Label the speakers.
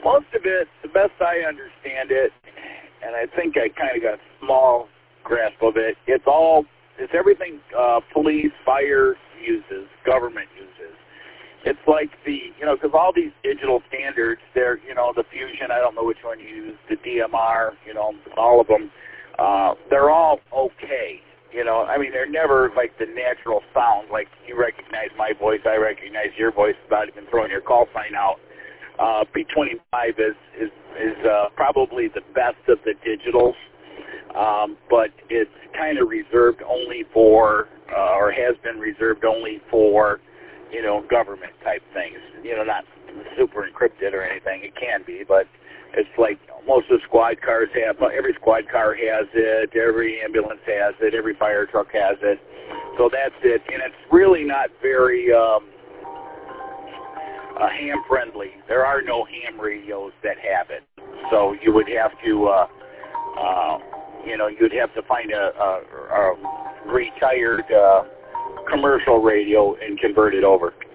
Speaker 1: Most of it, the best I understand it, and I think I kind of got a small grasp of it, it's everything police, fire uses, government uses. It's like because all these digital standards, they're, the Fusion, I don't know which one you use, the DMR, all of them, they're all okay. They're never like the natural sound, like you recognize my voice, I recognize your voice without even throwing your call sign out. B25 is probably the best of the digitals, but it's kind of reserved only for, or has been reserved only for, government type things. Not super encrypted or anything. It can be, but it's like most of the squad cars have. Every squad car has it. Every ambulance has it. Every fire truck has it. So that's it, and it's really not very ham friendly. There are no ham radios that have it. So you would have to, you'd have to find a retired commercial radio and convert it over.